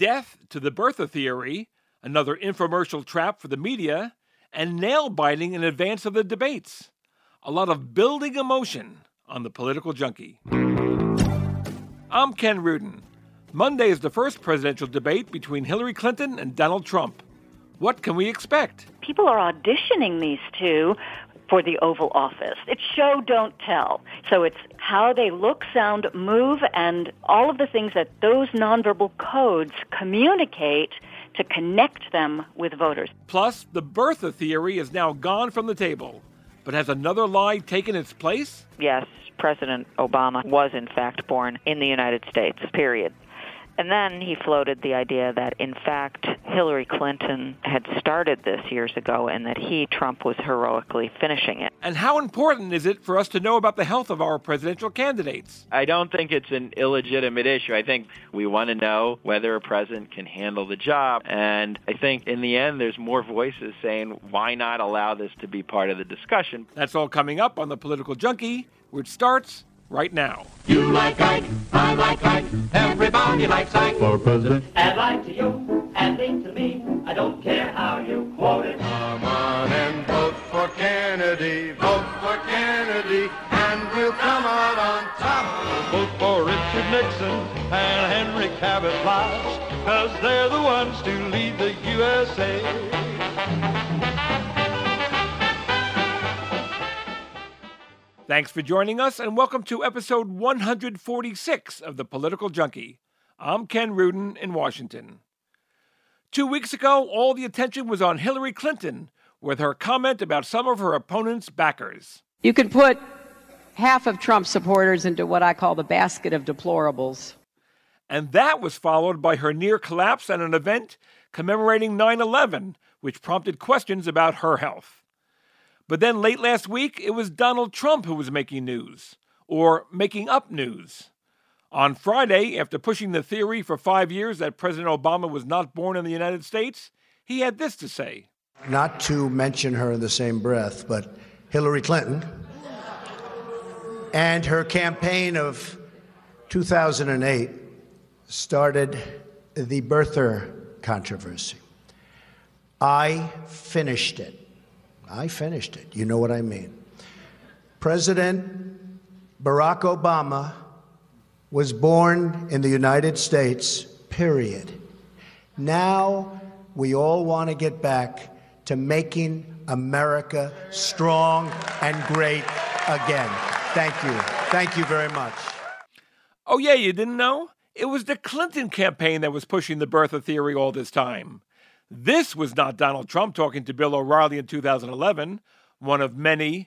death to the birther theory, another infomercial trap for the media, and nail-biting in advance of the debates. A lot of building emotion on the Political Junkie. I'm Ken Rudin. Monday is the first presidential debate between Hillary Clinton and Donald Trump. What can we expect? People are auditioning these two for the Oval Office. It's show, don't tell. So it's how they look, sound, move, and all of the things that those nonverbal codes communicate to connect them with voters. Plus, the birther theory is now gone from the table. But has another lie taken its place? Yes, President Obama was in fact born in the United States, period. And then he floated the idea that, in fact, Hillary Clinton had started this years ago and that Trump, was heroically finishing it. And how important is it for us to know about the health of our presidential candidates? I don't think it's an illegitimate issue. I think we want to know whether a president can handle the job. And I think in the end, there's more voices saying, why not allow this to be part of the discussion? That's all coming up on The Political Junkie, which starts right now. You like Ike, I like Ike, everybody likes Ike for president. Add like to you, add me to me, I don't care how you quote it. Come on and vote for Kennedy, and we'll come out on top. Vote for Richard Nixon and Henry Cabot Lodge, 'cause they're the ones to lead the USA. Thanks for joining us, and welcome to episode 146 of The Political Junkie. I'm Ken Rudin in Washington. 2 weeks ago, all the attention was on Hillary Clinton with her comment about some of her opponent's backers. You could put half of Trump supporters into what I call the basket of deplorables. And that was followed by her near collapse at an event commemorating 9/11, which prompted questions about her health. But then late last week, it was Donald Trump who was making news, or making up news. On Friday, after pushing the theory for 5 years that President Obama was not born in the United States, he had this to say. Not to mention her in the same breath, but Hillary Clinton and her campaign of 2008 started the birther controversy. I finished it. You know what I mean. President Barack Obama was born in the United States, period. Now we all want to get back to making America strong and great again. Thank you. Thank you very much. Oh yeah, you didn't know? It was the Clinton campaign that was pushing the birther theory all this time. This was not Donald Trump talking to Bill O'Reilly in 2011, one of many,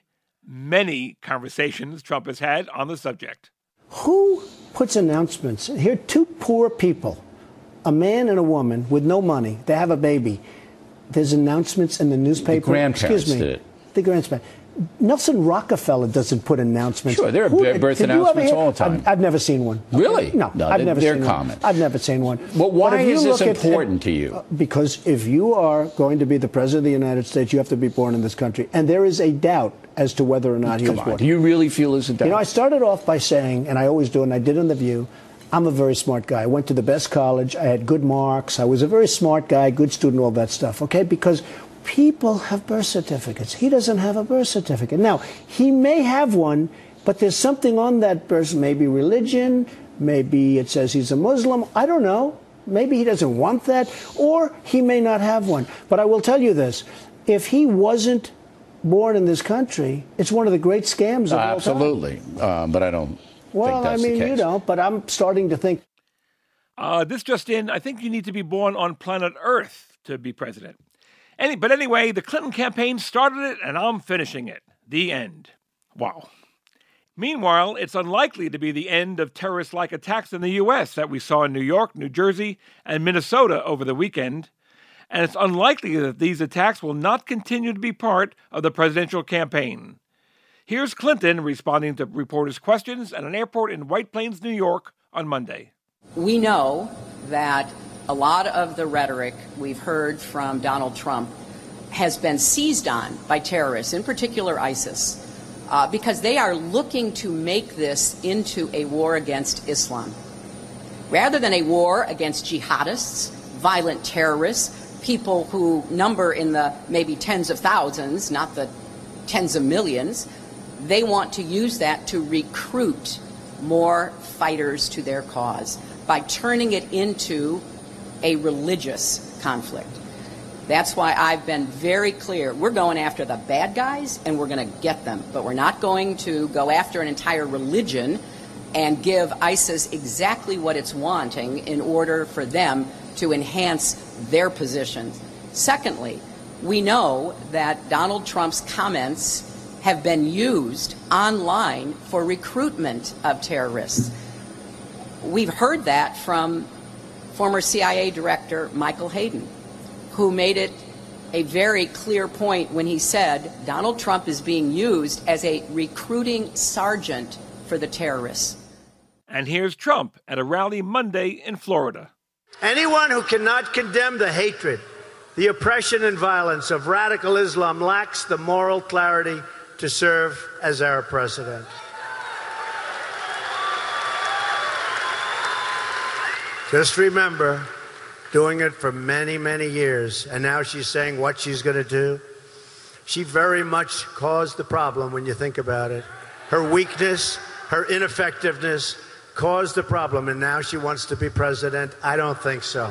many conversations Trump has had on the subject. Who puts announcements? Here are two poor people, a man and a woman with no money. They have a baby. There's announcements in the newspaper. The grandparents did it. The grandparents. Nelson Rockefeller doesn't put announcements. Sure, there are birth announcements all the time. I've never seen one. Really? No, I've never seen common. one. I've never seen one. Well, why is this important to you? Because if you are going to be the president of the United States, you have to be born in this country. And there is a doubt as to whether or not he was born. Do you really feel there's a doubt? You know, I started off by saying, and I always do, and I did in The View, I'm a very smart guy. I went to the best college. I had good marks. I was a very smart guy, good student, all that stuff, okay? Because people have birth certificates. He doesn't have a birth certificate. Now, he may have one, but there's something on that birth, maybe religion, maybe it says he's a Muslim. I don't know. Maybe he doesn't want that, or he may not have one. But I will tell you this. If he wasn't born in this country, it's one of the great scams of all time. Absolutely. But I don't think that's the case. You don't, but I'm starting to think. This just in, I think you need to be born on planet Earth to be president. But anyway, the Clinton campaign started it, and I'm finishing it. The end. Wow. Meanwhile, it's unlikely to be the end of terrorist-like attacks in the U.S. that we saw in New York, New Jersey, and Minnesota over the weekend. And it's unlikely that these attacks will not continue to be part of the presidential campaign. Here's Clinton responding to reporters' questions at an airport in White Plains, New York, on Monday. We know that a lot of the rhetoric we've heard from Donald Trump has been seized on by terrorists, in particular ISIS, because they are looking to make this into a war against Islam. Rather than a war against jihadists, violent terrorists, people who number in the maybe tens of thousands, not the tens of millions, they want to use that to recruit more fighters to their cause by turning it into a religious conflict. That's why I've been very clear. We're going after the bad guys, and we're going to get them. But we're not going to go after an entire religion and give ISIS exactly what it's wanting in order for them to enhance their position. Secondly, we know that Donald Trump's comments have been used online for recruitment of terrorists. We've heard that from former CIA Director Michael Hayden, who made it a very clear point when he said Donald Trump is being used as a recruiting sergeant for the terrorists. And here's Trump at a rally Monday in Florida. Anyone who cannot condemn the hatred, the oppression and violence of radical Islam lacks the moral clarity to serve as our president. Just remember, doing it for many, many years, and now she's saying what she's going to do. She very much caused the problem when you think about it. Her weakness, her ineffectiveness caused the problem, and now she wants to be president. I don't think so.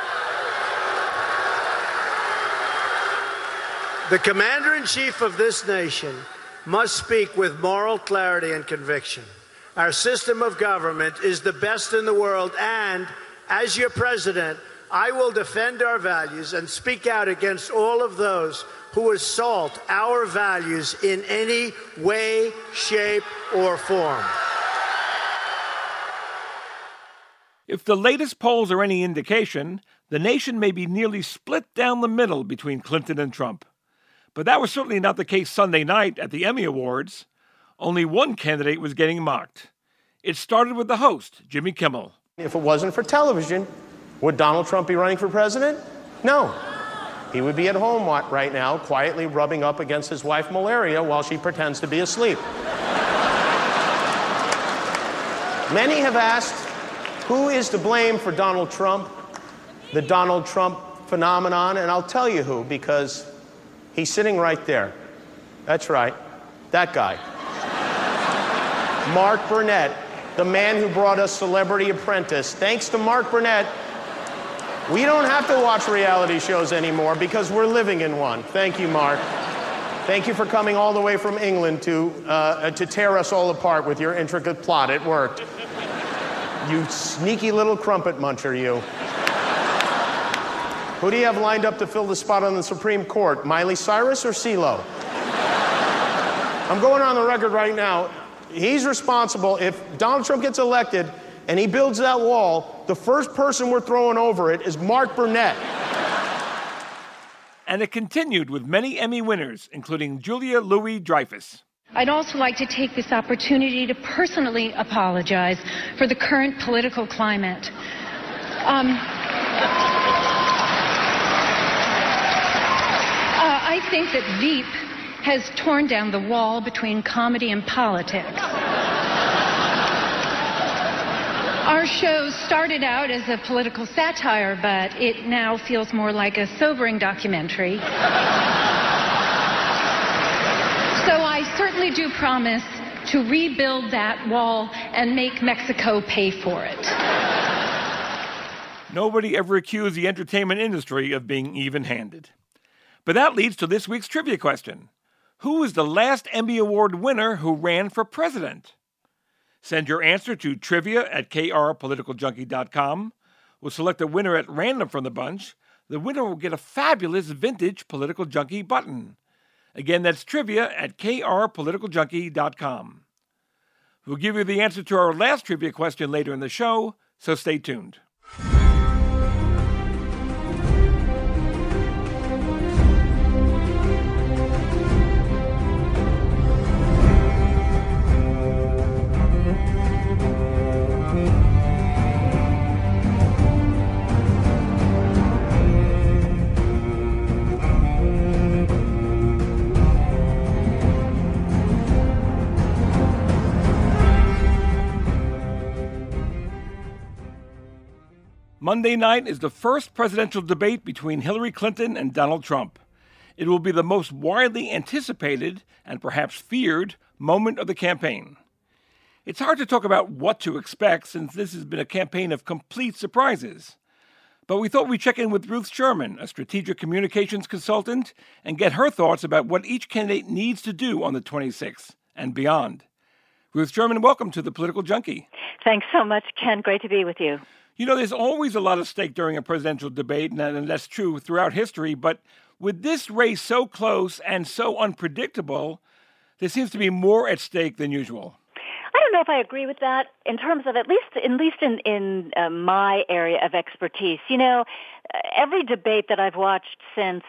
The commander-in-chief of this nation must speak with moral clarity and conviction. Our system of government is the best in the world, and as your president, I will defend our values and speak out against all of those who assault our values in any way, shape, or form. If the latest polls are any indication, the nation may be nearly split down the middle between Clinton and Trump. But that was certainly not the case Sunday night at the Emmy Awards. Only one candidate was getting mocked. It started with the host, Jimmy Kimmel. If it wasn't for television, would Donald Trump be running for president? No. He would be at home right now, quietly rubbing up against his wife Malaria while she pretends to be asleep. Many have asked, who is to blame for Donald Trump, the Donald Trump phenomenon? And I'll tell you who, because he's sitting right there. That's right, that guy. Mark Burnett, the man who brought us Celebrity Apprentice. Thanks to Mark Burnett, we don't have to watch reality shows anymore because we're living in one. Thank you, Mark. Thank you for coming all the way from England to tear us all apart with your intricate plot. It worked. You sneaky little crumpet muncher, you. Who do you have lined up to fill the spot on the Supreme Court, Miley Cyrus or CeeLo? I'm going on the record right now. He's responsible. If Donald Trump gets elected and he builds that wall, the first person we're throwing over it is Mark Burnett. And it continued with many Emmy winners, including Julia Louis-Dreyfus. I'd also like to take this opportunity to personally apologize for the current political climate. I think that Veep has torn down the wall between comedy and politics. Our show started out as a political satire, but it now feels more like a sobering documentary. So I certainly do promise to rebuild that wall and make Mexico pay for it. Nobody ever accused the entertainment industry of being even-handed. But that leads to this week's trivia question. Who was the last Emmy Award winner who ran for president? Send your answer to trivia@krpoliticaljunkie.com. We'll select a winner at random from the bunch. The winner will get a fabulous vintage Political Junkie button. Again, that's trivia@krpoliticaljunkie.com. We'll give you the answer to our last trivia question later in the show, so stay tuned. Monday night is the first presidential debate between Hillary Clinton and Donald Trump. It will be the most widely anticipated and perhaps feared moment of the campaign. It's hard to talk about what to expect since this has been a campaign of complete surprises. But we thought we'd check in with Ruth Sherman, a strategic communications consultant, and get her thoughts about what each candidate needs to do on the 26th and beyond. Ruth Sherman, welcome to The Political Junkie. Thanks so much, Ken. Great to be with you. You know, there's always a lot at stake during a presidential debate, and that's true throughout history. But with this race so close and so unpredictable, there seems to be more at stake than usual. I don't know if I agree with that in terms of at least in my area of expertise. You know, every debate that I've watched since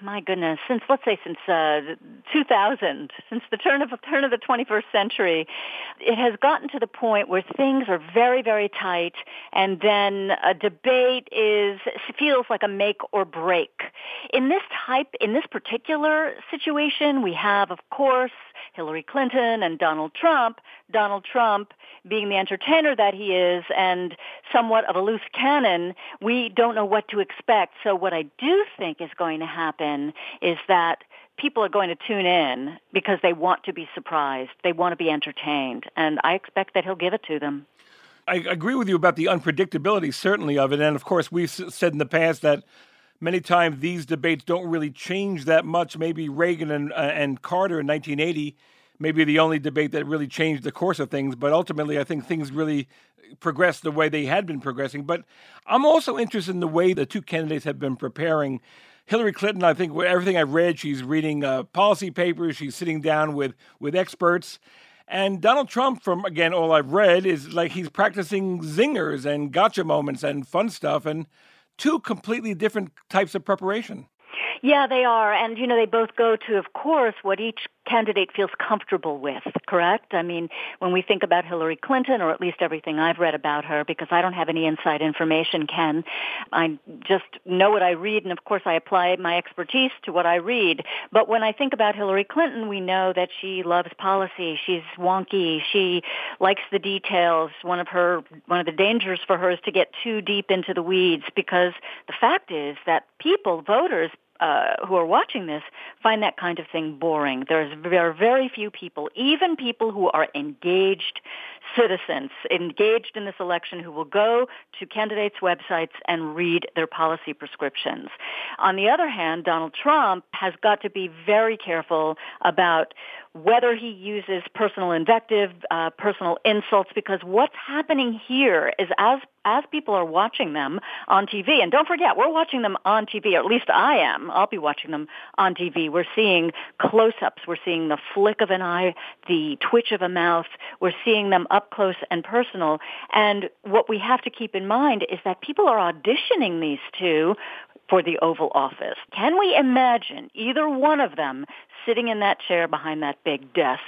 2000, since the turn of the 21st century, it has gotten to the point where things are very, very tight, and then a debate feels like a make or break. In this particular situation, we have, of course, Hillary Clinton and Donald Trump. Donald Trump being the entertainer that he is and somewhat of a loose cannon, we don't know what to expect. So what I do think is going to happen is that people are going to tune in because they want to be surprised. They want to be entertained. And I expect that he'll give it to them. I agree with you about the unpredictability, certainly, of it. And, of course, we've said in the past that many times these debates don't really change that much. Maybe Reagan and Carter in 1980 may be the only debate that really changed the course of things. But ultimately, I think things really progressed the way they had been progressing. But I'm also interested in the way the two candidates have been preparing. Hillary Clinton, I think everything I've read, she's reading policy papers. She's sitting down with experts. And Donald Trump, from, again, all I've read, is like he's practicing zingers and gotcha moments and fun stuff, and two completely different types of preparation. Yeah, they are. And, you know, they both go to, of course, what each candidate feels comfortable with, correct? I mean, when we think about Hillary Clinton, or at least everything I've read about her, because I don't have any inside information, Ken, I just know what I read, and of course I apply my expertise to what I read. But when I think about Hillary Clinton, we know that she loves policy. She's wonky. She likes the details. One of the dangers for her is to get too deep into the weeds, because the fact is that voters, who are watching this, find that kind of thing boring. There are very few people, even people who are engaged citizens, engaged in this election, who will go to candidates' websites and read their policy prescriptions. On the other hand, Donald Trump has got to be very careful about whether he uses personal invective, personal insults, because what's happening here is as people are watching them on TV, and don't forget, we're watching them on TV, or at least I am. I'll be watching them on TV. We're seeing close-ups. We're seeing the flick of an eye, the twitch of a mouth. We're seeing them up close and personal. And what we have to keep in mind is that people are auditioning these two for the Oval Office. Can we imagine either one of them sitting in that chair behind that big desk?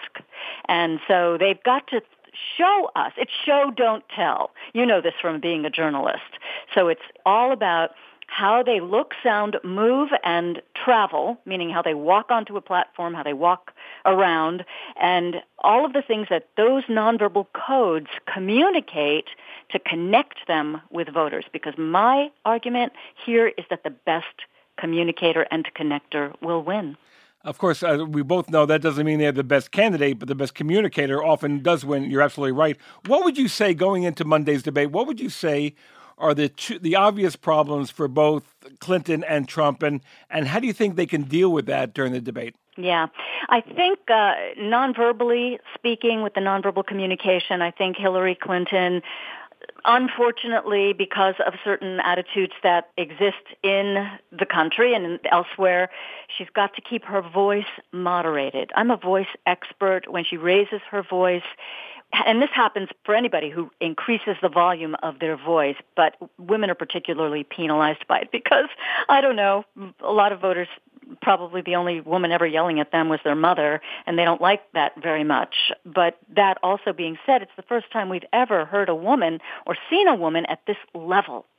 And so they've got to show us. It's show, don't tell. You know this from being a journalist. So it's all about how they look, sound, move, and travel, meaning how they walk onto a platform, how they walk around, and all of the things that those nonverbal codes communicate to connect them with voters. Because my argument here is that the best communicator and connector will win. Of course, we both know that doesn't mean they're the best candidate, but the best communicator often does win. You're absolutely right. What would you say, going into Monday's debate, what would you say are the obvious problems for both Clinton and Trump, and how do you think they can deal with that during the debate? Yeah, I think nonverbally speaking, with the nonverbal communication, I think Hillary Clinton, unfortunately, because of certain attitudes that exist in the country and elsewhere, she's got to keep her voice moderated. I'm a voice expert. When she raises her voice, and this happens for anybody who increases the volume of their voice, but women are particularly penalized by it because, I don't know, a lot of voters, probably the only woman ever yelling at them was their mother, and they don't like that very much. But that also being said, it's the first time we've ever heard a woman or seen a woman at this level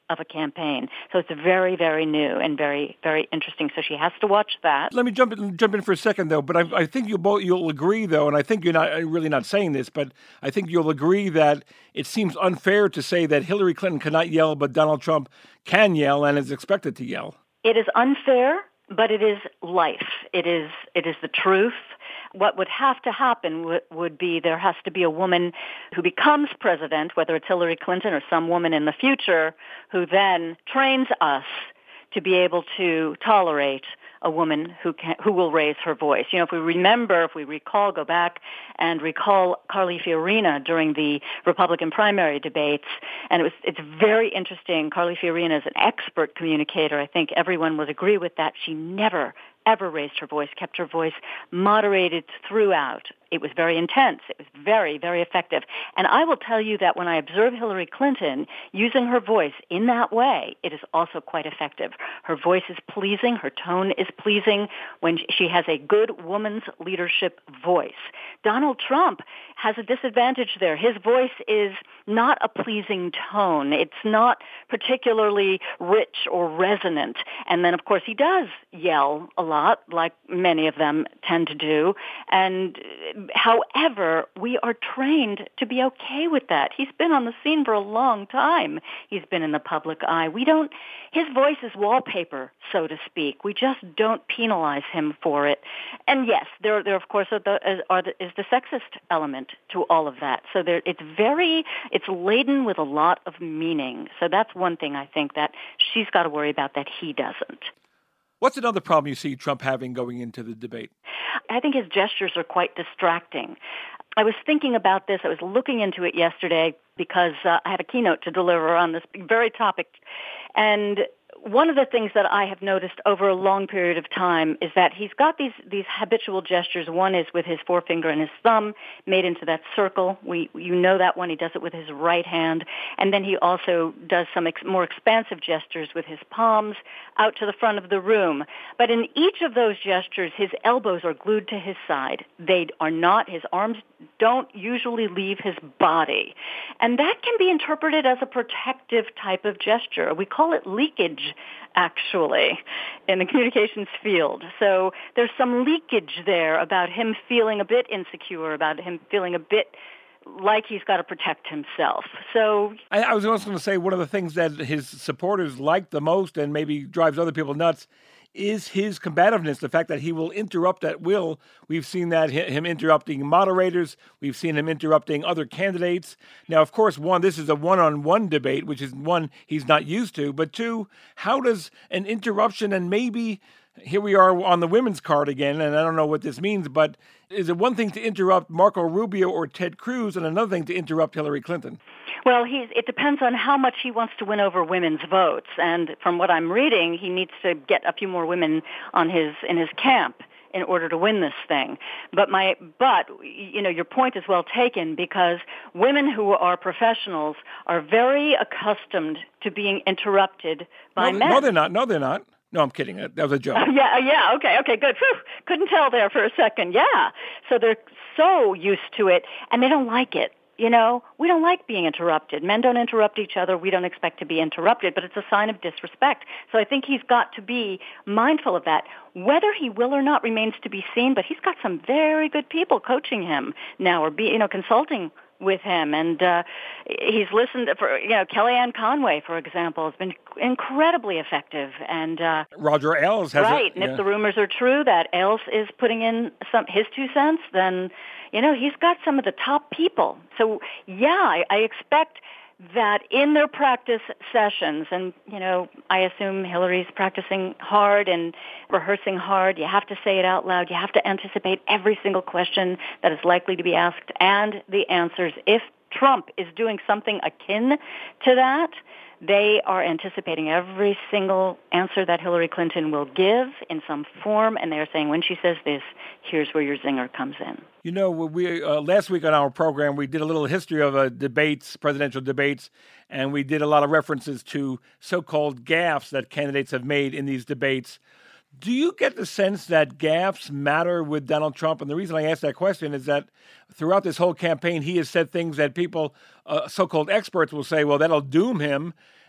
of a campaign. So it's very, very new and very, very interesting. So she has to watch that. Let me jump in for a second, though. But I think you'll agree, though, and I think you're not really not saying this, but I think you'll agree that it seems unfair to say that Hillary Clinton cannot yell, but Donald Trump can yell and is expected to yell. It is unfair, but it is life. It is the truth. What would have to happen would be there has to be a woman who becomes president, whether it's Hillary Clinton or some woman in the future, who then trains us to be able to tolerate a woman who will raise her voice. You know, if we recall, go back and recall Carly Fiorina during the Republican primary debates, and it's very interesting. Carly Fiorina is an expert communicator. I think everyone would agree with that. She never, ever raised her voice, kept her voice moderated throughout. It was very intense. It was very, very effective. And I will tell you that when I observe Hillary Clinton using her voice in that way, it is also quite effective. Her voice is pleasing. Her tone is pleasing when she has a good woman's leadership voice. Donald Trump has a disadvantage there. His voice is not a pleasing tone. It's not particularly rich or resonant. And then, of course, he does yell a lot, like many of them tend to do. And however, we are trained to be okay with that. He's been on the scene for a long time. He's been in the public eye. His voice is wallpaper, so to speak. We just don't penalize him for it. And yes, there of course is the sexist element to all of that. So it's laden with a lot of meaning. So that's one thing I think that she's got to worry about that he doesn't. What's another problem you see Trump having going into the debate? I think his gestures are quite distracting. I was thinking about this. I was looking into it yesterday because I had a keynote to deliver on this very topic. And one of the things that I have noticed over a long period of time is that he's got these habitual gestures. One is with his forefinger and his thumb made into that circle. You know that one. He does it with his right hand. And then he also does some more expansive gestures with his palms out to the front of the room. But in each of those gestures, his elbows are glued to his side. They are not. His arms don't usually leave his body. And that can be interpreted as a protective type of gesture. We call it leakage, actually, in the communications field. So there's some leakage there about him feeling a bit insecure, about him feeling a bit like he's got to protect himself. So I was also going to say one of the things that his supporters like the most and maybe drives other people nuts is his combativeness, the fact that he will interrupt at will. We've seen that him interrupting moderators. We've seen him interrupting other candidates. Now, of course, one, this is a one-on-one debate, which is one he's not used to. But two, how does an interruption, and maybe here we are on the women's card again, and I don't know what this means, but is it one thing to interrupt Marco Rubio or Ted Cruz and another thing to interrupt Hillary Clinton? Well, it depends on how much he wants to win over women's votes. And from what I'm reading, he needs to get a few more women in his camp in order to win this thing. But your point is well taken, because women who are professionals are very accustomed to being interrupted by men. No, they're not. No, I'm kidding. That was a joke. Yeah. Okay, good. Whew. Couldn't tell there for a second. Yeah. So they're so used to it, and they don't like it. You know, we don't like being interrupted. Men don't interrupt each other. We don't expect to be interrupted, but it's a sign of disrespect. So I think he's got to be mindful of that. Whether he will or not remains to be seen, but he's got some very good people coaching him now, or consulting with him. And he's listened for, Kellyanne Conway, for example, has been incredibly effective. And Roger Ailes has right. And if the rumors are true that Ailes is putting in his 2 cents, then he's got some of the top people. So, I expect that in their practice sessions, and, I assume Hillary's practicing hard and rehearsing hard. You have to say it out loud. You have to anticipate every single question that is likely to be asked and the answers. If Trump is doing something akin to that, they are anticipating every single answer that Hillary Clinton will give in some form, and they're saying, when she says this, here's where your zinger comes in. We last week on our program, we did a little history of presidential debates, and we did a lot of references to so-called gaffes that candidates have made in these debates. Do you get the sense that gaffes matter with Donald Trump? And the reason I ask that question is that throughout this whole campaign, he has said things that people, so-called experts, will say, well, that'll doom him.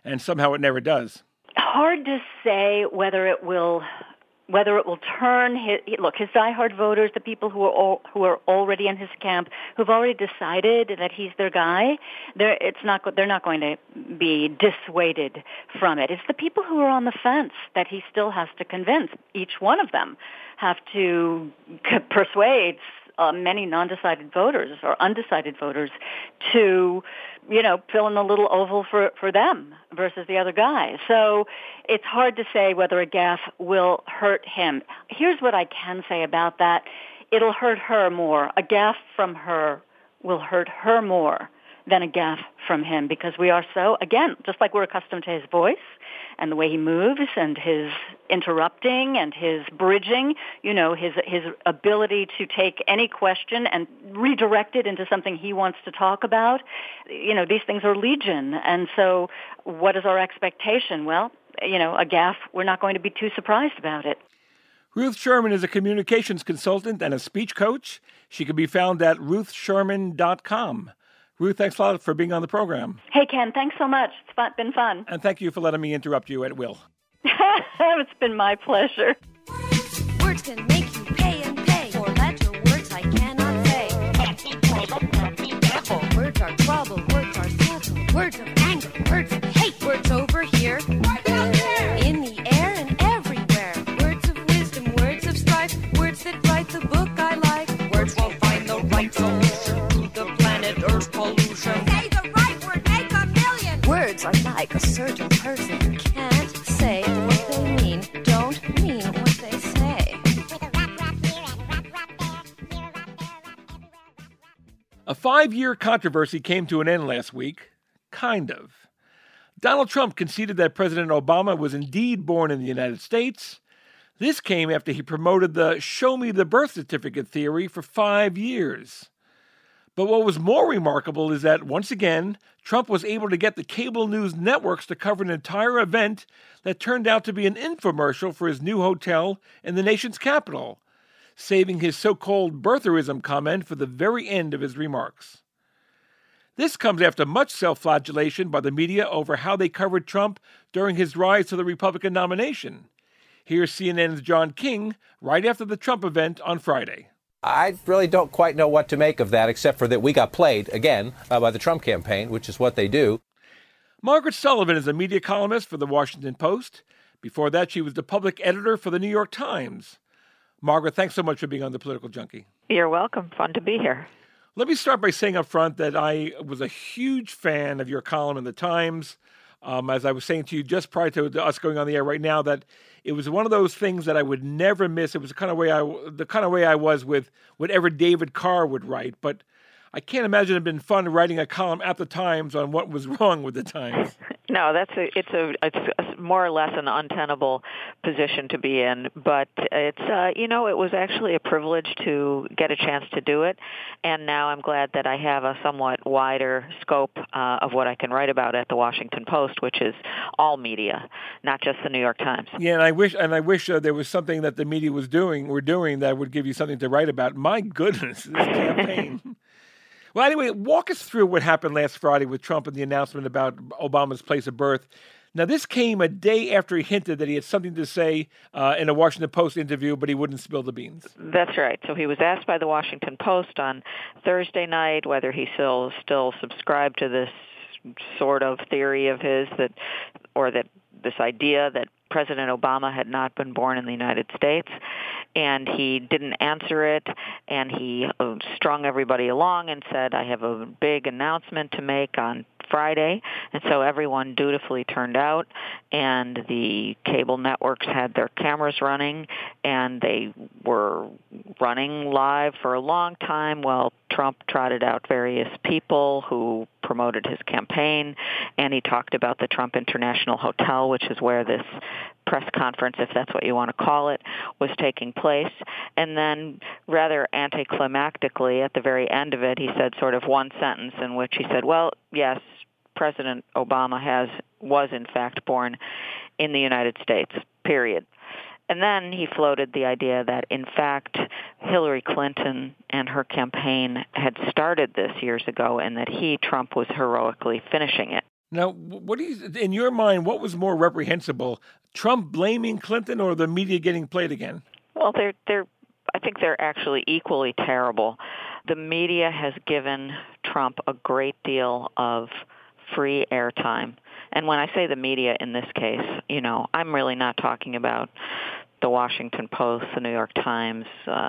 and somehow it never does. Hard to say whether it will turn his diehard voters, the people who are already in his camp, who've already decided that he's their guy. They're not going to be dissuaded from it. It's the people who are on the fence that he still has to convince. Each one of them have to persuade many non-decided voters or undecided voters to, fill in the little oval for them versus the other guy. So it's hard to say whether a gaffe will hurt him. Here's what I can say about that. It'll hurt her more. A gaffe from her will hurt her more than a gaffe from him, because we are so, again, just like we're accustomed to his voice and the way he moves and his interrupting and his bridging, his ability to take any question and redirect it into something he wants to talk about. These things are legion. And so what is our expectation? Well, a gaffe, we're not going to be too surprised about it. Ruth Sherman is a communications consultant and a speech coach. She can be found at ruthsherman.com. Ruth, thanks a lot for being on the program. Hey, Ken, thanks so much. It's been fun. And thank you for letting me interrupt you at will. It's been my pleasure. Words can make you pay and pay. 4 letter words I cannot say. Words are trouble, words are subtle. Words of anger, words of hate. Words over here, in the air and everywhere. Words of wisdom, words of strife. Words that write the book I like. Words will find the right solution to the planet Earth pollution. Say the right word, make a million. Words are like a certain person who can't say what they mean, don't mean what they say. A 5-year controversy came to an end last week. Kind of. Donald Trump conceded that President Obama was indeed born in the United States. This came after he promoted the show me the birth certificate theory for 5 years. But what was more remarkable is that, once again, Trump was able to get the cable news networks to cover an entire event that turned out to be an infomercial for his new hotel in the nation's capital, saving his so-called birtherism comment for the very end of his remarks. This comes after much self-flagellation by the media over how they covered Trump during his rise to the Republican nomination. Here's CNN's John King right after the Trump event on Friday. I really don't quite know what to make of that, except for that we got played, again, by the Trump campaign, which is what they do. Margaret Sullivan is a media columnist for The Washington Post. Before that, she was the public editor for The New York Times. Margaret, thanks so much for being on The Political Junkie. You're welcome. Fun to be here. Let me start by saying up front that I was a huge fan of your column in The Times. As I was saying to you just prior to us going on the air right now, that it was one of those things that I would never miss. It was the kind of way I was with whatever David Carr would write. But I can't imagine it had been fun writing a column at the Times on what was wrong with the Times. No, it's more or less an untenable position to be in, but it's it was actually a privilege to get a chance to do it, and now I'm glad that I have a somewhat wider scope of what I can write about at the Washington Post, which is all media, not just the New York Times. Yeah, and I wish there was something that the media were doing that would give you something to write about. My goodness, this campaign. Well, anyway, walk us through what happened last Friday with Trump and the announcement about Obama's place of birth. Now, this came a day after he hinted that he had something to say in a Washington Post interview, but he wouldn't spill the beans. That's right. So he was asked by the Washington Post on Thursday night whether he still subscribed to this sort of theory of his that this idea that President Obama had not been born in the United States, and he didn't answer it, and he strung everybody along and said, I have a big announcement to make on Friday. And so everyone dutifully turned out, and the cable networks had their cameras running, and they were running live for a long time while Trump trotted out various people who promoted his campaign, and he talked about the Trump International Hotel, which is where this press conference, if that's what you want to call it, was taking place. And then rather anticlimactically at the very end of it, he said sort of one sentence in which he said, well, yes, President Obama was in fact born in the United States, period. And then he floated the idea that, in fact, Hillary Clinton and her campaign had started this years ago and that Trump was heroically finishing it. Now, what do you, in your mind, what was more reprehensible, Trump blaming Clinton or the media getting played again? Well, I think they're actually equally terrible. The media has given Trump a great deal of free airtime. And when I say the media in this case, I'm really not talking about the Washington Post, the New York Times,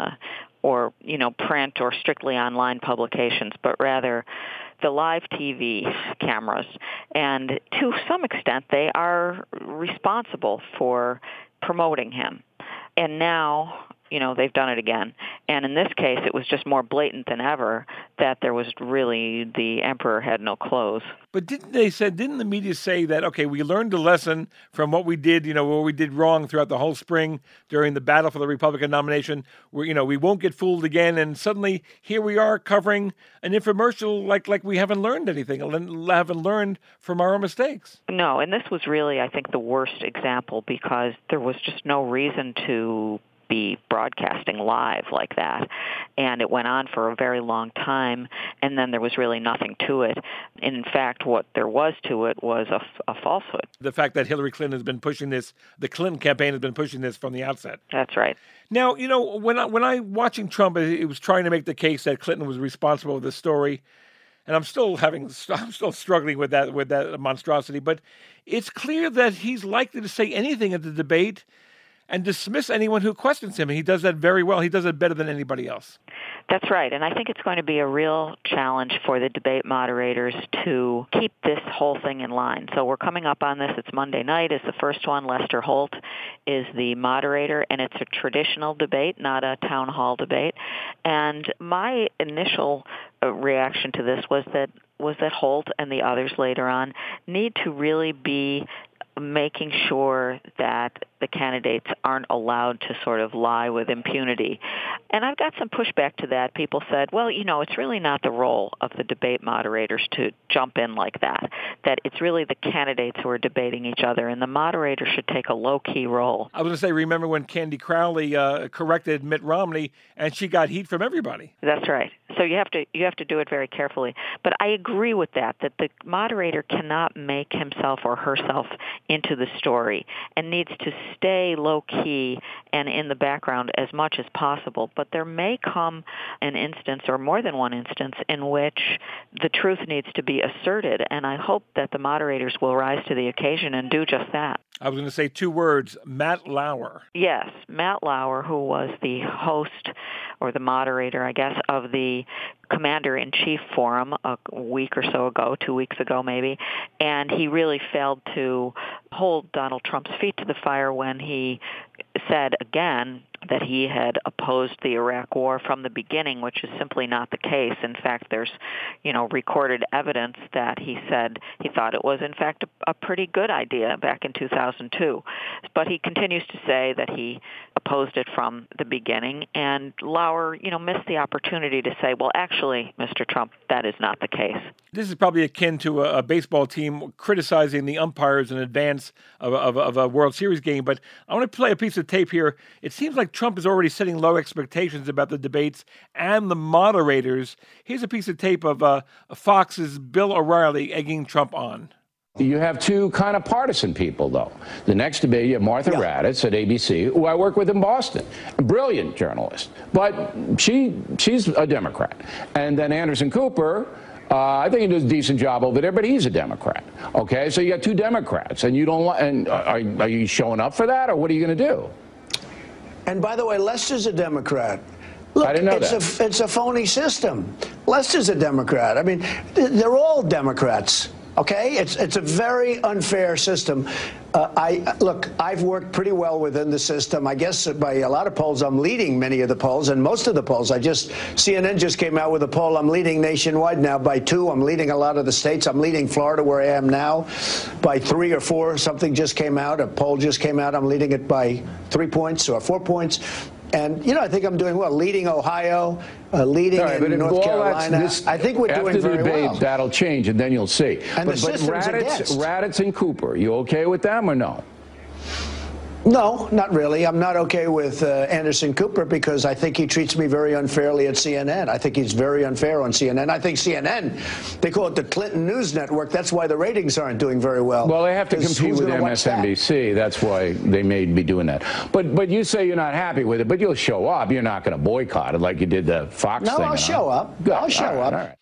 or, print or strictly online publications, but rather the live TV cameras. And to some extent, they are responsible for promoting him. And now, they've done it again. And in this case, it was just more blatant than ever that there was really, the emperor had no clothes. But didn't the media say that, okay, we learned a lesson from what we did, what we did wrong throughout the whole spring during the battle for the Republican nomination, where, we won't get fooled again. And suddenly here we are covering an infomercial like we haven't learned anything, haven't learned from our own mistakes. No, and this was really, I think, the worst example because there was just no reason to be broadcasting live like that. And it went on for a very long time, and then there was really nothing to it. And in fact, what there was to it was a falsehood. The fact that Hillary Clinton has been pushing this, the Clinton campaign has been pushing this from the outset. That's right. Now, when I watching Trump, it was trying to make the case that Clinton was responsible for this story. And I'm still struggling with that monstrosity. But it's clear that he's likely to say anything at the debate and dismiss anyone who questions him. And he does that very well. He does it better than anybody else. That's right. And I think it's going to be a real challenge for the debate moderators to keep this whole thing in line. So we're coming up on this. It's Monday night is the first one. Lester Holt is the moderator, and it's a traditional debate, not a town hall debate. And my initial reaction to this was that Holt and the others later on need to really be making sure that the candidates aren't allowed to sort of lie with impunity. And I've got some pushback to that. People said, well, it's really not the role of the debate moderators to jump in like that it's really the candidates who are debating each other, and the moderator should take a low-key role. I was going to say, remember when Candy Crowley corrected Mitt Romney, and she got heat from everybody? That's right. So you have to do it very carefully. But I agree with that the moderator cannot make himself or herself into the story and needs to stay low-key and in the background as much as possible. But there may come an instance, or more than one instance, in which the truth needs to be asserted, and I hope that the moderators will rise to the occasion and do just that. I was going to say two words, Matt Lauer. Yes, Matt Lauer, who was the host or the moderator, I guess, of the Commander-in-Chief Forum a week or so ago, 2 weeks ago maybe, and he really failed to hold Donald Trump's feet to the fire when he said again that he had opposed the Iraq War from the beginning, which is simply not the case. In fact, there's, recorded evidence that he said he thought it was, in fact, a pretty good idea back in 2002. But he continues to say that he opposed it from the beginning. And Lauer, missed the opportunity to say, well, actually, Mr. Trump, that is not the case. This is probably akin to a baseball team criticizing the umpires in advance of a World Series game. But I want to play a piece of tape here. It seems like Trump is already setting low expectations about the debates and the moderators. Here's a piece of tape of Fox's Bill O'Reilly egging Trump on. You have two kind of partisan people, though. The next debate, you have Martha Raddatz at ABC, who I work with in Boston, a brilliant journalist, but she's a Democrat. And then Anderson Cooper, I think he does a decent job over there, but he's a Democrat. Okay, so you got two Democrats, and you don't. And are you showing up for that, or what are you going to do? And by the way, Lester's a Democrat. Look, I didn't know that. It's a phony system. Lester's a Democrat. I mean, they're all Democrats. Okay, it's a very unfair system. I've worked pretty well within the system. I guess by a lot of polls, I'm leading many of the polls, and most of the polls. CNN just came out with a poll. I'm leading nationwide now by 2. I'm leading a lot of the states. I'm leading Florida, where I am now, by 3 or 4. Something just came out. A poll just came out. I'm leading it by 3 points or 4 points. And, I think I'm doing well. Leading Ohio, leading in North Carolina. I think we're doing very well. After the debate, that'll change, and then you'll see. And but Raddatz and Cooper, you okay with them or no? No, not really. I'm not okay with Anderson Cooper because I think he treats me very unfairly at CNN. I think he's very unfair on CNN. I think CNN, they call it the Clinton News Network. That's why the ratings aren't doing very well. Well, they have to compete with MSNBC. That's why they may be doing that. But you say you're not happy with it, but you'll show up. You're not going to boycott it like you did the Fox thing. No, I'll show up. I'll show up. All right.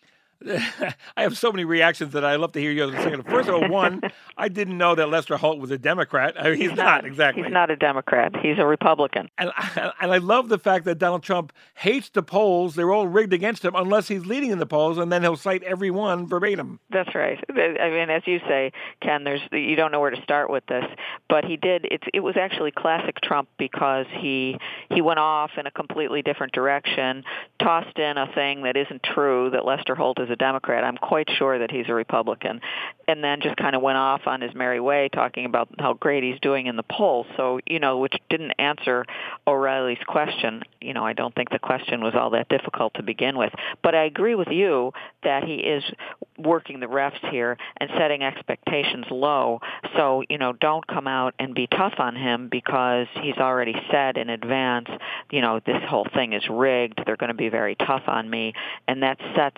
I have so many reactions that I love to hear yours in a second. First of all, one, I didn't know that Lester Holt was a Democrat. I mean, he's not, exactly. He's not a Democrat. He's a Republican. And I love the fact that Donald Trump hates the polls. They're all rigged against him unless he's leading in the polls, and then he'll cite every one verbatim. That's right. I mean, as you say, Ken, you don't know where to start with this. But he did. It was actually classic Trump because he went off in a completely different direction, tossed in a thing that isn't true, that Lester Holt is a Democrat. I'm quite sure that he's a Republican, and then just kind of went off on his merry way talking about how great he's doing in the polls. So, which didn't answer O'Reilly's question. I don't think the question was all that difficult to begin with. But I agree with you that he is working the refs here and setting expectations low. So, don't come out and be tough on him because he's already said in advance, this whole thing is rigged. They're going to be very tough on me. And that sets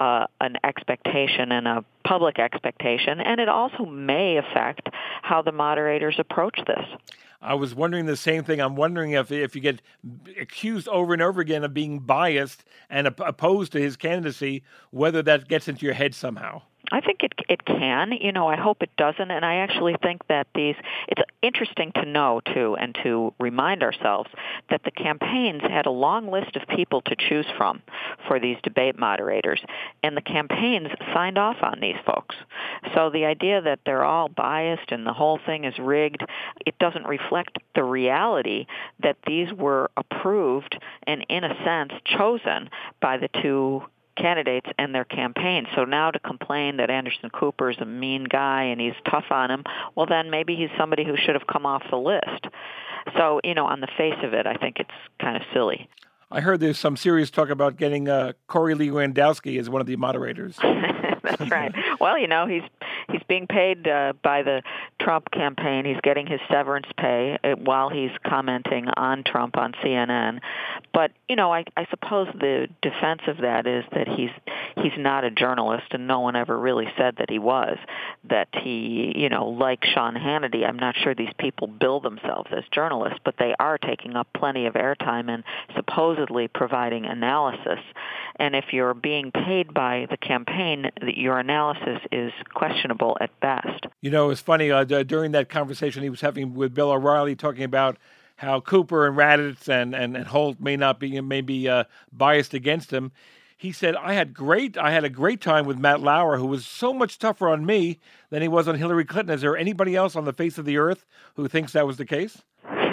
an expectation and a public expectation, and it also may affect how the moderators approach this. I was wondering the same thing. I'm wondering if you get accused over and over again of being biased and opposed to his candidacy, whether that gets into your head somehow. I think it can. I hope it doesn't. And I actually think that it's interesting to know, too, and to remind ourselves that the campaigns had a long list of people to choose from for these debate moderators. And the campaigns signed off on these folks. So the idea that they're all biased and the whole thing is rigged, it doesn't reflect the reality that these were approved and, in a sense, chosen by the two candidates and their campaigns. So now to complain that Anderson Cooper is a mean guy and he's tough on him, well, then maybe he's somebody who should have come off the list. So, on the face of it, I think it's kind of silly. I heard there's some serious talk about getting Corey Lewandowski as one of the moderators. That's right. Well, he's being paid by the Trump campaign. He's getting his severance pay while he's commenting on Trump on CNN. But, I suppose the defense of that is that he's not a journalist, and no one ever really said that he was. That he, like Sean Hannity, I'm not sure these people bill themselves as journalists, but they are taking up plenty of airtime and supposedly providing analysis. And if you're being paid by the campaign, your analysis is questionable at best. It's funny, during that conversation he was having with Bill O'Reilly talking about how Cooper and Raddatz and Holt may be biased against him. He said, I had a great time with Matt Lauer, who was so much tougher on me than he was on Hillary Clinton. Is there anybody else on the face of the earth who thinks that was the case?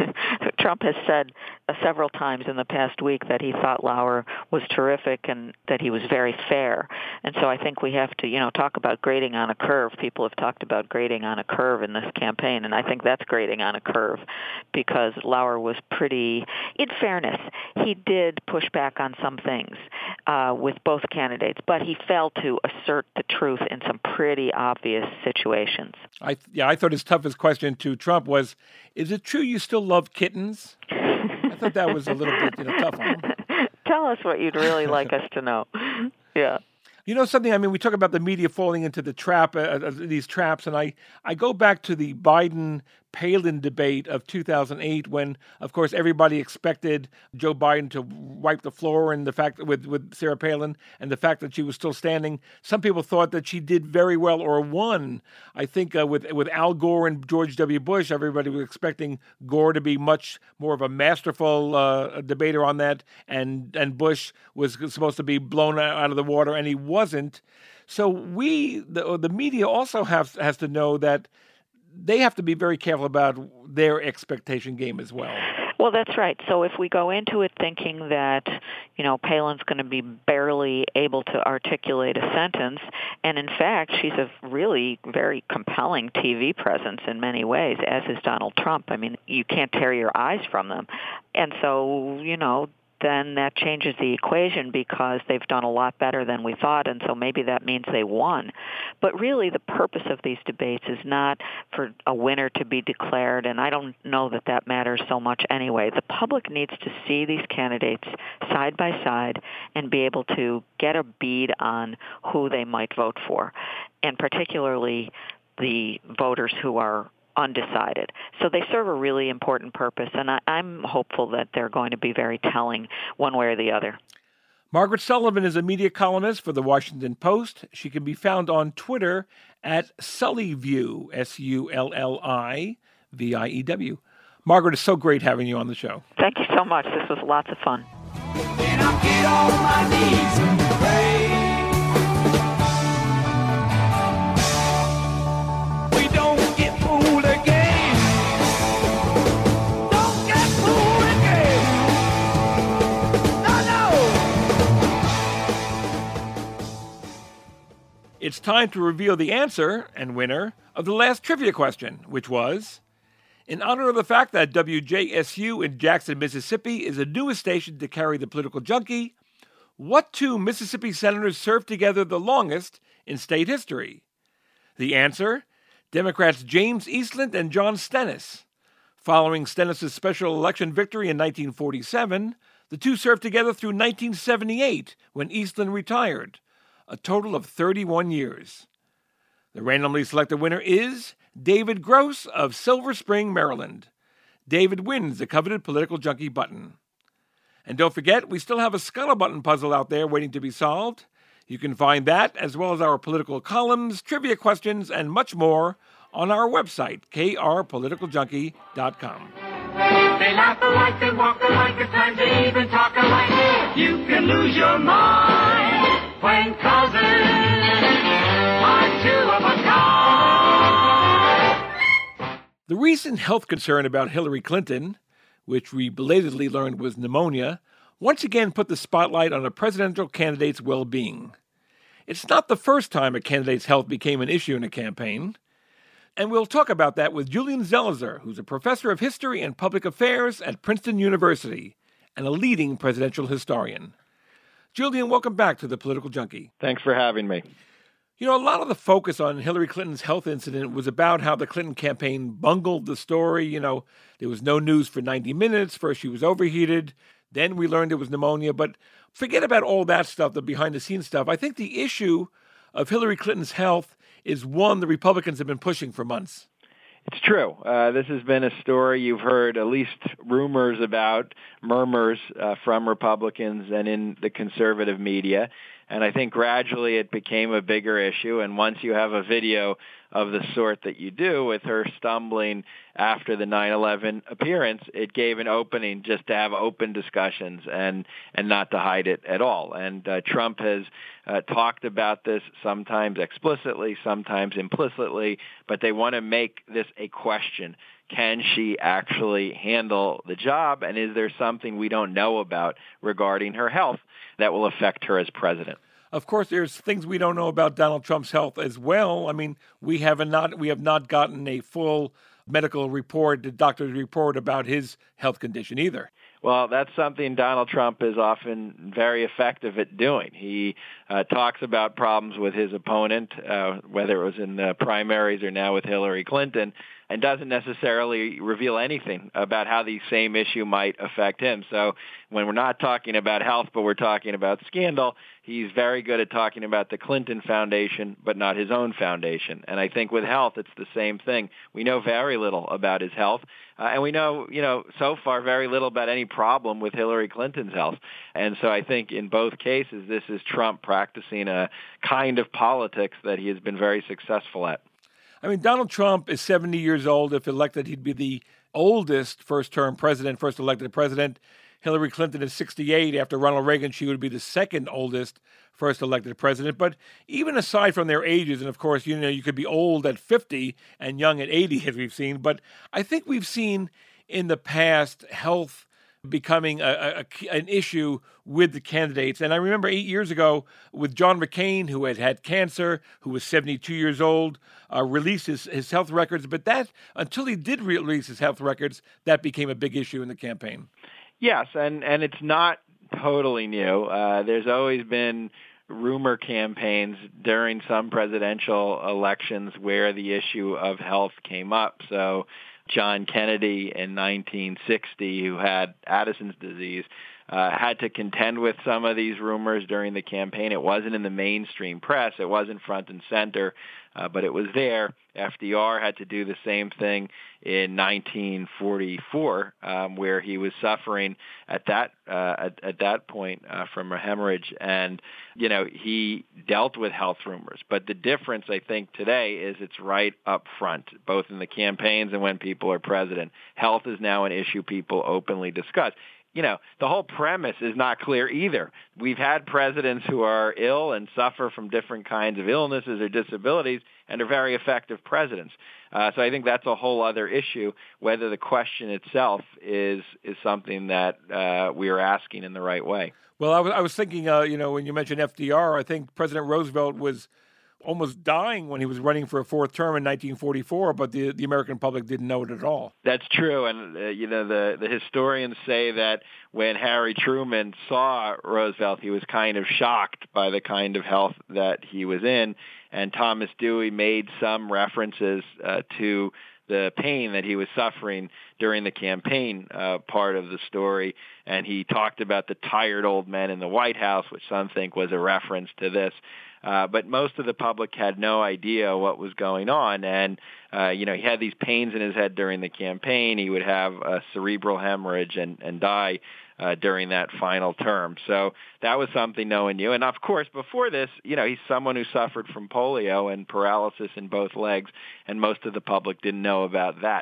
Trump has said several times in the past week that he thought Lauer was terrific and that he was very fair. And so I think we have to, talk about grading on a curve. People have talked about grading on a curve in this campaign, and I think that's grading on a curve because Lauer was pretty, in fairness, he did push back on some things with both candidates, but he failed to assert the truth in some pretty obvious situations. I thought his toughest question to Trump was, is it true you still love kittens? I thought that was a little bit tough on him. Tell us what you'd really like us to know. Yeah. Something, we talk about the media falling into the trap, these traps, and I go back to the Biden-Palin debate of 2008 when, of course, everybody expected Joe Biden to wipe the floor, and the fact with Sarah Palin and the fact that she was still standing. Some people thought that she did very well or won. I think with Al Gore and George W. Bush, everybody was expecting Gore to be much more of a masterful debater on that, and Bush was supposed to be blown out of the water, and he wasn't. So the media also has to know that they have to be very careful about their expectation game as well. Well, that's right. So if we go into it thinking that, Palin's going to be barely able to articulate a sentence, and in fact, she's a really very compelling TV presence in many ways, as is Donald Trump. You can't tear your eyes from them. And so, then that changes the equation because they've done a lot better than we thought, and so maybe that means they won. But really the purpose of these debates is not for a winner to be declared, and I don't know that that matters so much anyway. The public needs to see these candidates side by side and be able to get a bead on who they might vote for, and particularly the voters who are undecided. So they serve a really important purpose, and I'm hopeful that they're going to be very telling one way or the other. Margaret Sullivan is a media columnist for The Washington Post. She can be found on Twitter at Sullyview, SULLIVIEW. Margaret, it's so great having you on the show. Thank you so much. This was lots of fun. Then I'll get on my knees and pray. We don't get fooled again. Don't get fooled again. No. It's time to reveal the answer and winner of the last trivia question, which was, in honor of the fact that WJSU in Jackson, Mississippi is the newest station to carry the Political Junkie, what two Mississippi senators served together the longest in state history? The answer, Democrats James Eastland and John Stennis. Following Stennis' special election victory in 1947, the two served together through 1978, when Eastland retired, a total of 31 years. The randomly selected winner is David Gross of Silver Spring, Maryland. David wins the coveted Political Junkie button. And don't forget, we still have a Scuttle-Button puzzle out there waiting to be solved. You can find that, as well as our political columns, trivia questions, and much more on our website, krpoliticaljunkie.com. They laugh alike, they walk alike, at times they even talk alike. You can lose your mind when cousins are two of a kind. The recent health concern about Hillary Clinton, which we belatedly learned was pneumonia, once again put the spotlight on a presidential candidate's well-being. It's not the first time a candidate's health became an issue in a campaign. And we'll talk about that with Julian Zelizer, who's a professor of history and public affairs at Princeton University and a leading presidential historian. Julian, welcome back to the Political Junkie. Thanks for having me. You know, a lot of the focus on Hillary Clinton's health incident was about how the Clinton campaign bungled the story. You know, there was no news for 90 minutes. First, she was overheated. Then we learned it was pneumonia. But forget about all that stuff, the behind-the-scenes stuff. I think the issue of Hillary Clinton's health is one the Republicans have been pushing for months. It's true. This has been a story you've heard at least rumors about, murmurs from Republicans and in the conservative media. And I think gradually it became a bigger issue. And once you have a video of the sort that you do with her stumbling after the 9/11 appearance, it gave an opening just to have open discussions and not to hide it at all. And Trump has talked about this sometimes explicitly, sometimes implicitly, but they want to make this a question. Can she actually handle the job? And is there something we don't know about regarding her health that will affect her as president? Of course, there's things we don't know about Donald Trump's health as well. I mean, we have not gotten a full medical report, the doctor's report about his health condition either. Well, that's something Donald Trump is often very effective at doing. He talks about problems with his opponent, whether it was in the primaries or now with Hillary Clinton, and doesn't necessarily reveal anything about how the same issue might affect him. So when we're not talking about health, but we're talking about scandal, he's very good at talking about the Clinton Foundation, but not his own foundation. And I think with health, it's the same thing. We know very little about his health, and we know, so far very little about any problem with Hillary Clinton's health. And so I think in both cases, this is Trump practicing a kind of politics that he has been very successful at. I mean, Donald Trump is 70 years old. If elected, he'd be the oldest first-term president, first elected president. Hillary Clinton is 68. After Ronald Reagan, she would be the second oldest first elected president. But even aside from their ages, and of course, you could be old at 50 and young at 80, as we've seen. But I think we've seen in the past health becoming an issue with the candidates. And I remember 8 years ago with John McCain, who had cancer, who was 72 years old, released his health records. But that, until he did release his health records, that became a big issue in the campaign. Yes, and it's not totally new. There's always been rumor campaigns during some presidential elections where the issue of health came up. So John Kennedy in 1960, who had Addison's disease, had to contend with some of these rumors during the campaign. It wasn't in the mainstream press. It wasn't front and center, but it was there. FDR had to do the same thing in 1944, where he was suffering at that point from a hemorrhage, and he dealt with health rumors. But the difference, I think, today is it's right up front, both in the campaigns and when people are president. Health is now an issue people openly discuss. The whole premise is not clear either. We've had presidents who are ill and suffer from different kinds of illnesses or disabilities and are very effective presidents. So I think that's a whole other issue, whether the question itself is something that we are asking in the right way. Well, I was thinking, when you mentioned FDR, I think President Roosevelt was almost dying when he was running for a fourth term in 1944, but the American public didn't know it at all. That's true, and the historians say that when Harry Truman saw Roosevelt, he was kind of shocked by the kind of health that he was in, and Thomas Dewey made some references to the pain that he was suffering during the campaign part of the story, and he talked about the tired old men in the White House, which some think was a reference to this. But most of the public had no idea what was going on. And, he had these pains in his head during the campaign. He would have a cerebral hemorrhage and die during that final term. So that was something no one knew. And, of course, before this, he's someone who suffered from polio and paralysis in both legs, and most of the public didn't know about that.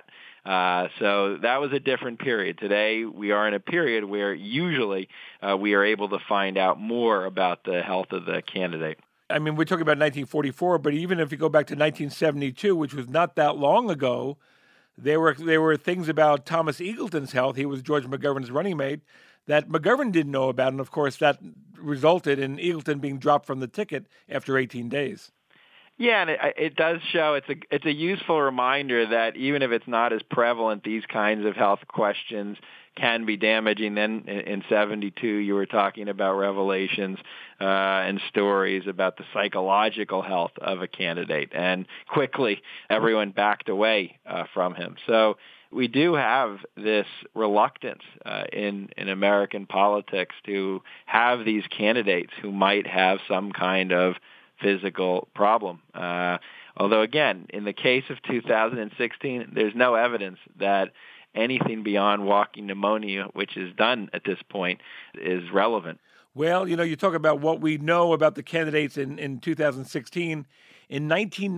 So that was a different period. Today, we are in a period where usually we are able to find out more about the health of the candidate. I mean, we're talking about 1944, but even if you go back to 1972, which was not that long ago, there were things about Thomas Eagleton's health. He was George McGovern's running mate that McGovern didn't know about, and of course that resulted in Eagleton being dropped from the ticket after 18 days. Yeah, and it does show it's a useful reminder that even if it's not as prevalent, these kinds of health questions can be damaging. Then in 72, you were talking about revelations and stories about the psychological health of a candidate, and quickly everyone backed away from him. So we do have this reluctance in American politics to have these candidates who might have some kind of physical problem. Although, again, in the case of 2016, there's no evidence that anything beyond walking pneumonia, which is done at this point, is relevant. Well, you talk about what we know about the candidates in 2016. In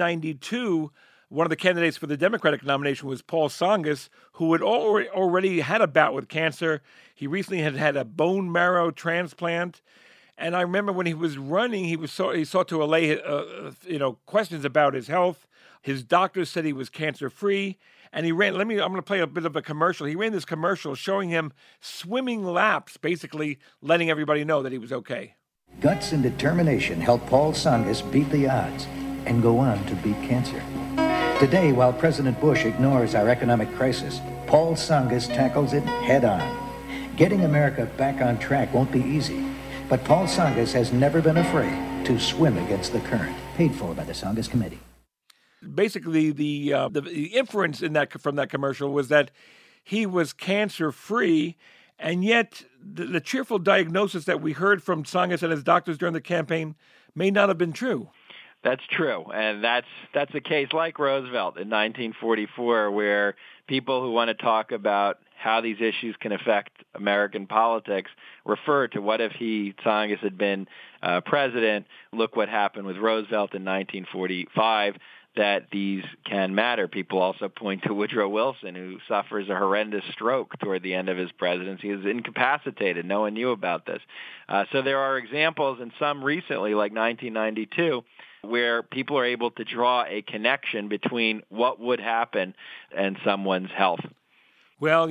1992, one of the candidates for the Democratic nomination was Paul Tsongas, who had already had a bout with cancer. He recently had a bone marrow transplant. And I remember when he was running, he sought to allay, questions about his health. His doctors said he was cancer-free, and he ran. I'm going to play a bit of a commercial. He ran this commercial showing him swimming laps, basically letting everybody know that he was okay. Guts and determination helped Paul Tsongas beat the odds and go on to beat cancer. Today, while President Bush ignores our economic crisis, Paul Tsongas tackles it head-on. Getting America back on track won't be easy. But Paul Tsongas has never been afraid to swim against the current. Paid for by the Tsongas Committee. Basically, the inference from that commercial was that he was cancer-free, and yet the cheerful diagnosis that we heard from Tsongas and his doctors during the campaign may not have been true. That's true, and that's a case like Roosevelt in 1944, where people who want to talk about how these issues can affect American politics refer to what if Tsongas had been president. Look what happened with Roosevelt in 1945, that these can matter. People also point to Woodrow Wilson, who suffers a horrendous stroke toward the end of his presidency. He was incapacitated. No one knew about this. So there are examples, and some recently, like 1992, where people are able to draw a connection between what would happen and someone's health. Well,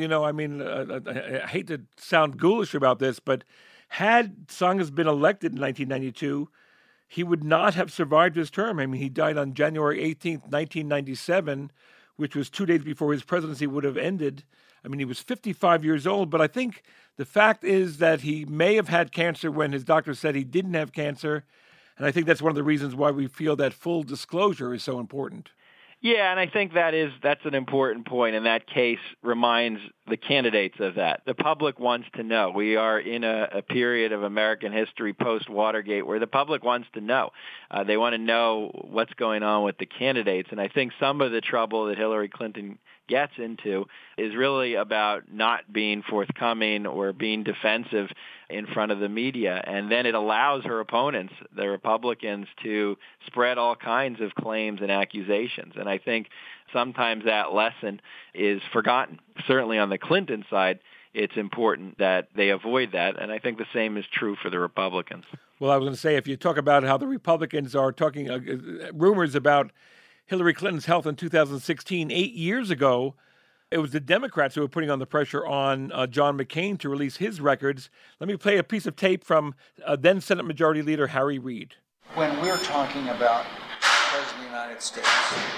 I hate to sound ghoulish about this, but had Tsongas been elected in 1992, he would not have survived his term. I mean, he died on January 18th, 1997, which was 2 days before his presidency would have ended. I mean, he was 55 years old, but I think the fact is that he may have had cancer when his doctor said he didn't have cancer. And I think that's one of the reasons why we feel that full disclosure is so important. Yeah, and I think that's an important point, and that case reminds the candidates of that. The public wants to know. We are in a period of American history post-Watergate where the public wants to know. They want to know what's going on with the candidates, and I think some of the trouble that Hillary Clinton gets into is really about not being forthcoming or being defensive in front of the media. And then it allows her opponents, the Republicans, to spread all kinds of claims and accusations. And I think sometimes that lesson is forgotten. Certainly on the Clinton side, it's important that they avoid that. And I think the same is true for the Republicans. Well, I was going to say, if you talk about how the Republicans are talking rumors about Hillary Clinton's health in 2016, 8 years ago, it was the Democrats who were putting on the pressure on John McCain to release his records. Let me play a piece of tape from then Senate Majority Leader Harry Reid. When we're talking about the President of the United States,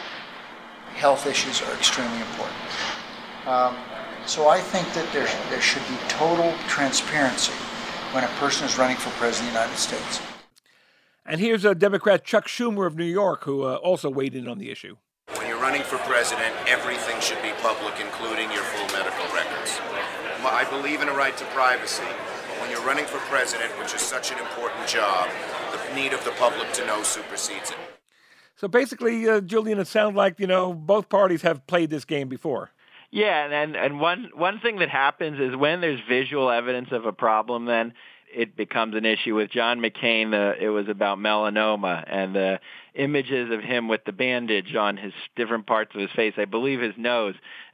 health issues are extremely important. So I think that there should be total transparency when a person is running for President of the United States. And here's Democrat Chuck Schumer of New York, who also weighed in on the issue. When you're running for president, everything should be public, including your full medical records. I believe in a right to privacy, but when you're running for president, which is such an important job, the need of the public to know supersedes it. So basically, Julian, it sounds like, both parties have played this game before. Yeah, and one thing that happens is when there's visual evidence of a problem, then it becomes an issue. With John McCain, it was about melanoma, and the images of him with the bandage on his different parts of his face, I believe his nose,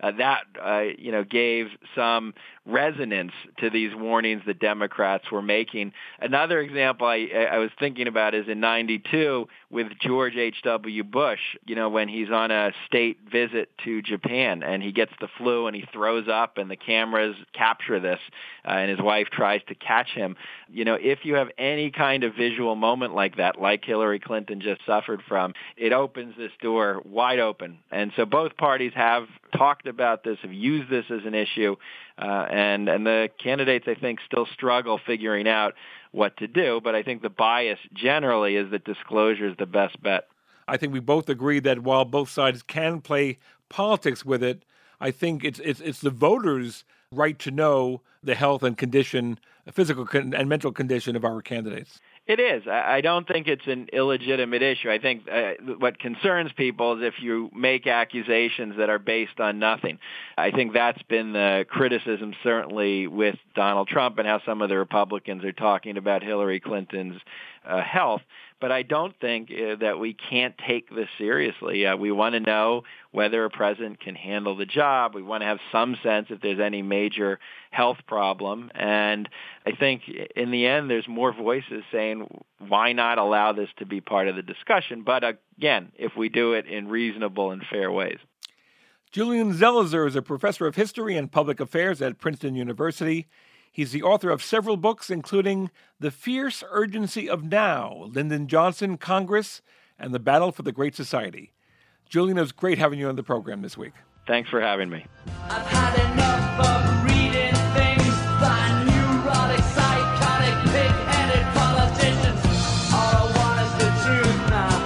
gave some resonance to these warnings that Democrats were making. Another example I was thinking about is in 92 with George H.W. Bush, when he's on a state visit to Japan and he gets the flu and he throws up and the cameras capture this and his wife tries to catch him. If you have any kind of visual moment like that, like Hillary Clinton just suffered from, it opens this door wide open. And so both parties have talked about this, have used this as an issue, and the candidates, I think, still struggle figuring out what to do. But I think the bias generally is that disclosure is the best bet. I think we both agree that while both sides can play politics with it, I think it's the voters' right to know the health and condition, physical and mental condition of our candidates. It is. I don't think it's an illegitimate issue. I think what concerns people is if you make accusations that are based on nothing. I think that's been the criticism, certainly, with Donald Trump and how some of the Republicans are talking about Hillary Clinton's health. But I don't think that we can't take this seriously. We want to know whether a president can handle the job. We want to have some sense if there's any major health problem. And I think in the end, there's more voices saying, why not allow this to be part of the discussion? But again, if we do it in reasonable and fair ways. Julian Zelizer is a professor of history and public affairs at Princeton University. He's the author of several books, including The Fierce Urgency of Now, Lyndon Johnson, Congress, and the Battle for the Great Society. Julian, it was great having you on the program this week. Thanks for having me. I've had enough of reading things by neurotic, psychotic, pig-headed politicians. All I want is the truth now.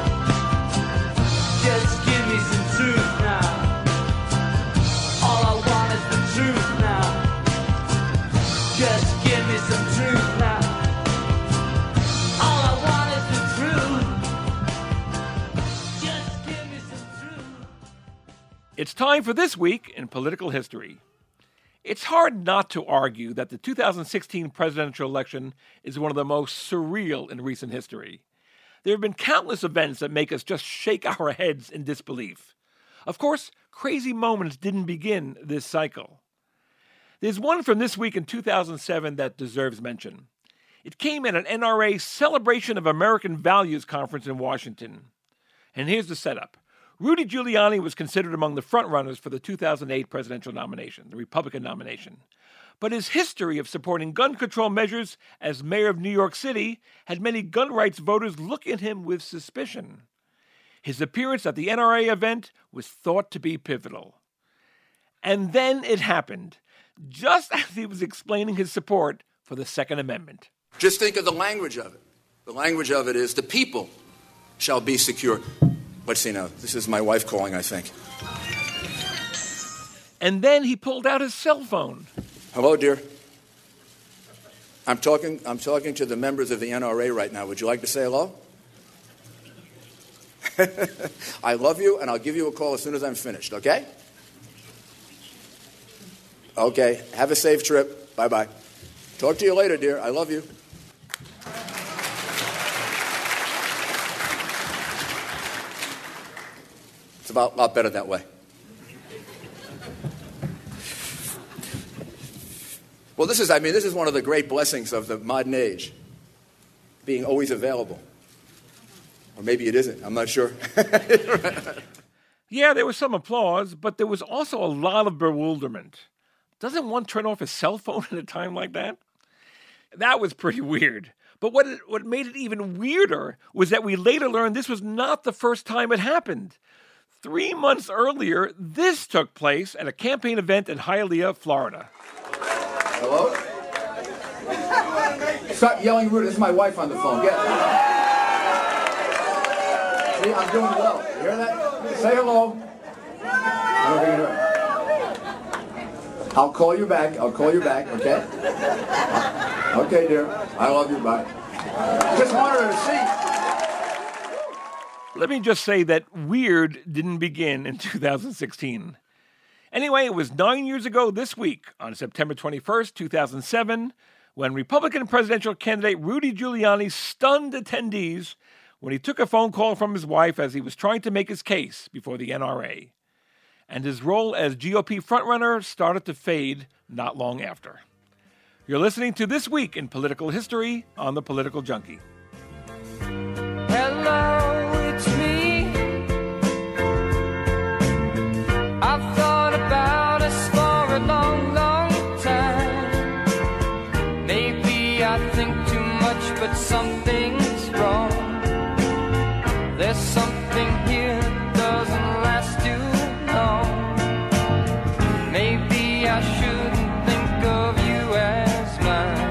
Just give me some truth now. All I want is the truth now. Just give me some truth now. All I want is the truth. Just give me some truth. It's time for This Week in Political History. It's hard not to argue that the 2016 presidential election is one of the most surreal in recent history. There have been countless events that make us just shake our heads in disbelief. Of course, crazy moments didn't begin this cycle. There's one from this week in 2007 that deserves mention. It came at an NRA Celebration of American Values conference in Washington. And here's the setup. Rudy Giuliani was considered among the frontrunners for the 2008 presidential nomination, the Republican nomination. But his history of supporting gun control measures as mayor of New York City had many gun rights voters look at him with suspicion. His appearance at the NRA event was thought to be pivotal. And then it happened, just as he was explaining his support for the Second Amendment. Just think of the language of it. The language of it is the people shall be secure. Let's see now. This is my wife calling, I think. And then he pulled out his cell phone. Hello, dear. I'm talking to the members of the NRA right now. Would you like to say hello? I love you, and I'll give you a call as soon as I'm finished, okay? Okay. Have a safe trip. Bye-bye. Talk to you later, dear. I love you. It's a lot better that way. Well, this is one of the great blessings of the modern age, being always available. Or maybe it isn't. I'm not sure. Yeah, there was some applause, but there was also a lot of bewilderment. Doesn't one turn off his cell phone at a time like that? That was pretty weird. But what made it even weirder was that we later learned this was not the first time it happened. 3 months earlier, this took place at a campaign event in Hialeah, Florida. Hello? Stop yelling rude. This is my wife on the phone. Get it. See, I'm doing well. You hear that? Say hello. I don't think you heard it. I'll call you back, okay? Okay, dear. I love you. Bye. Just wanted her to see. Let me just say that weird didn't begin in 2016. Anyway, it was 9 years ago this week, on September 21st, 2007, when Republican presidential candidate Rudy Giuliani stunned attendees when he took a phone call from his wife as he was trying to make his case before the NRA. And his role as GOP frontrunner started to fade not long after. You're listening to This Week in Political History on The Political Junkie. Hello, it's me. I've thought about us for a long, long time. Maybe I think too much, but something's wrong. There's something here that doesn't last too long. Maybe I shouldn't think of you as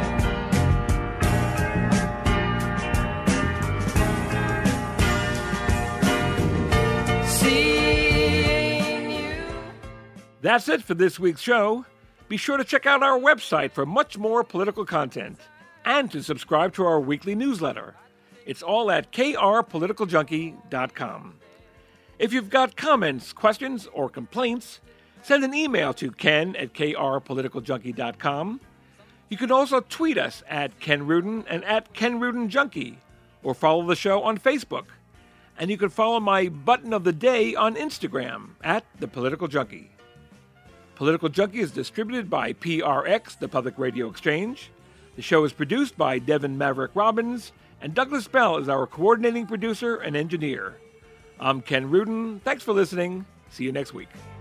mine. Seeing you. That's it for this week's show. Be sure to check out our website for much more political content and to subscribe to our weekly newsletter. It's all at krpoliticaljunkie.com. If you've got comments, questions, or complaints, send an email to ken@krpoliticaljunkie.com. You can also tweet us at Ken Rudin and at Ken Rudin Junkie, or follow the show on Facebook. And you can follow my button of the day on Instagram at The Political Junkie. Political Junkie is distributed by PRX, the Public Radio Exchange. The show is produced by Devin Maverick Robbins, and Douglas Bell is our coordinating producer and engineer. I'm Ken Rudin. Thanks for listening. See you next week.